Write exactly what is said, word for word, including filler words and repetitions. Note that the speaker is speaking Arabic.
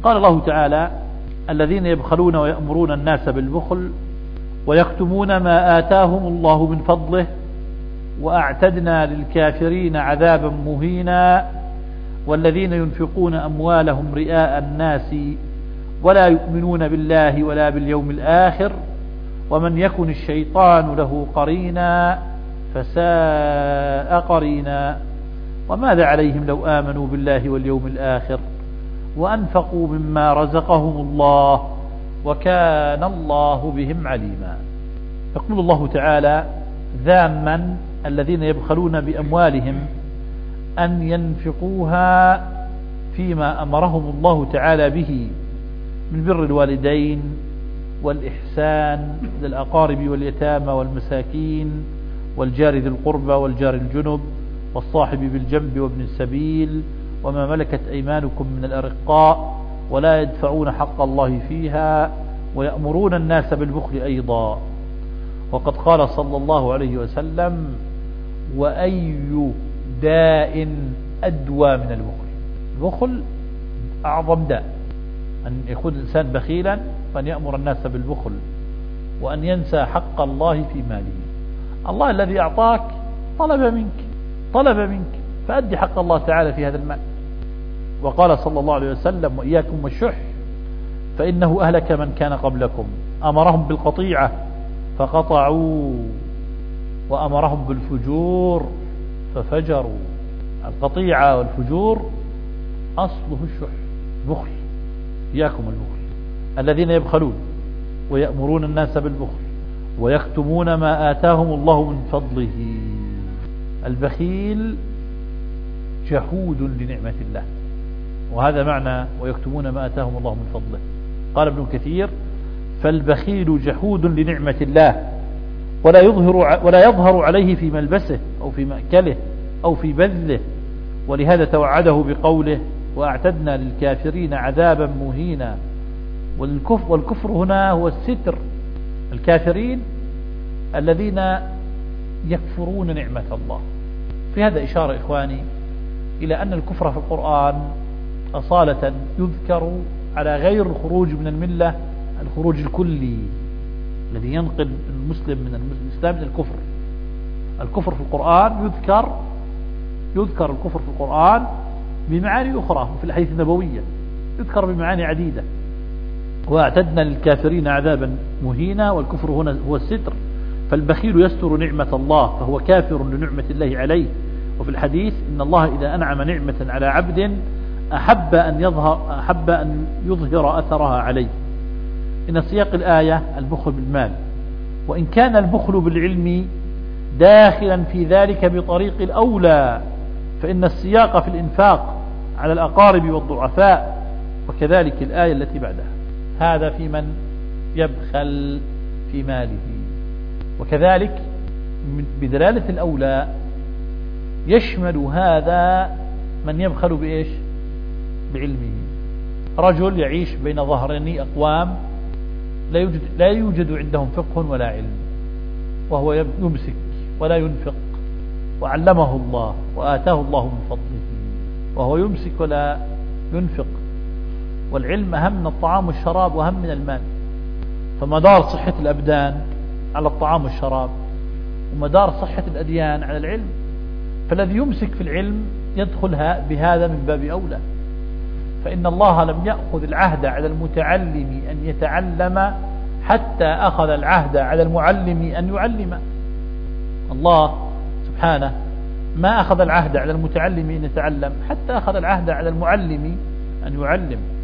قال الله تعالى: الذين يبخلون ويأمرون الناس بالبخل ويكتمون ما آتاهم الله من فضله وأعتدنا للكافرين عذابا مهينا والذين ينفقون أموالهم رئاء الناس ولا يؤمنون بالله ولا باليوم الآخر ومن يكن الشيطان له قرينا فساء قرينا وماذا عليهم لو آمنوا بالله واليوم الآخر وأنفقوا مما رزقهم الله وكان الله بهم عليما. يقول الله تعالى ذاما الذين يبخلون بأموالهم أن ينفقوها فيما أمرهم الله تعالى به من بر الوالدين والإحسان للأقارب واليتامى والمساكين والجار ذي القربى والجار الجنب والصاحب بالجنب وابن السبيل وما ملكت أيمانكم من الأرقاء ولا يدفعون حق الله فيها ويأمرون الناس بالبخل أيضا. وقد قال صلى الله عليه وسلم: وأي داء أدوى من البخل. البخل أعظم داء، أن يكون الإنسان بخيلا وأن يأمر الناس بالبخل وأن ينسى حق الله في ماله. الله الذي أعطاك طلب منك طلب منك فأدي حق الله تعالى في هذا المال. وقال صلى الله عليه وسلم: وإياكم والشح فإنه أهلك من كان قبلكم أمرهم بالقطيعة فقطعوا وأمرهم بالفجور ففجروا. القطيعة والفجور أصله الشح، بخل. إياكم البخل. الذين يبخلون ويأمرون الناس بالبخل ويكتمون ما آتاهم الله من فضله. البخيل جحود لنعمة الله، وهذا معنى ويكتمون ما آتاهم الله من فضله. قال ابن كثير: فالبخيل جحود لنعمة الله ولا يظهر ولا يظهر عليه في ملبسه أو في مأكله أو في بذله، ولهذا توعده بقوله: وأعتدنا للكافرين عذابا مهينا. والكفر, والكفر هنا هو الستر. الكافرين الذين يكفرون نعمة الله. في هذا إشارة إخواني إلى أن الكفر في القرآن أصالة يذكر على غير الخروج من الملة، الخروج الكلي الذي ينقل المسلم من الإسلام إلى الكفر. الكفر في القرآن يذكر يذكر الكفر في القرآن بمعاني أخرى، وفي الحديث النبوية يذكر بمعاني عديدة. وأعتدنا للكافرين عذابا مهينا، والكفر هنا هو الستر. فالبخيل يستر نعمة الله فهو كافر لنعمة الله عليه. وفي الحديث: إن الله إذا أنعم نعمة على عبد أحب أن يظهر أحب أن يظهر أثرها عليه. إن سياق الآية البخل بالمال، وإن كان البخل بالعلم داخلا في ذلك بطريق الأولى، فإن السياق في الإنفاق على الأقارب والضعفاء، وكذلك الآية التي بعدها. هذا في من يبخل في ماله. وكذلك بدلالة الأولى يشمل هذا من يبخل بإيش؟ بعلمه. رجل يعيش بين ظهرين أقوام لا يوجد, لا يوجد عندهم فقه ولا علم، وهو يمسك ولا ينفق، وعلمه الله وآتاه الله من فضله، وهو يمسك ولا ينفق. والعلم أهم من الطعام والشراب وأهم من المال. فمدار صحة الأبدان على الطعام والشراب، ومدار صحة الأديان على العلم. فالذي يمسك في العلم يدخلها بهذا من باب أولى. فإن الله لم يأخذ العهد على المتعلم أن يتعلم حتى أخذ العهد على المعلم أن يعلم. الله سبحانه ما أخذ العهد على المتعلم أن يتعلم حتى أخذ العهد على المعلم أن يعلم.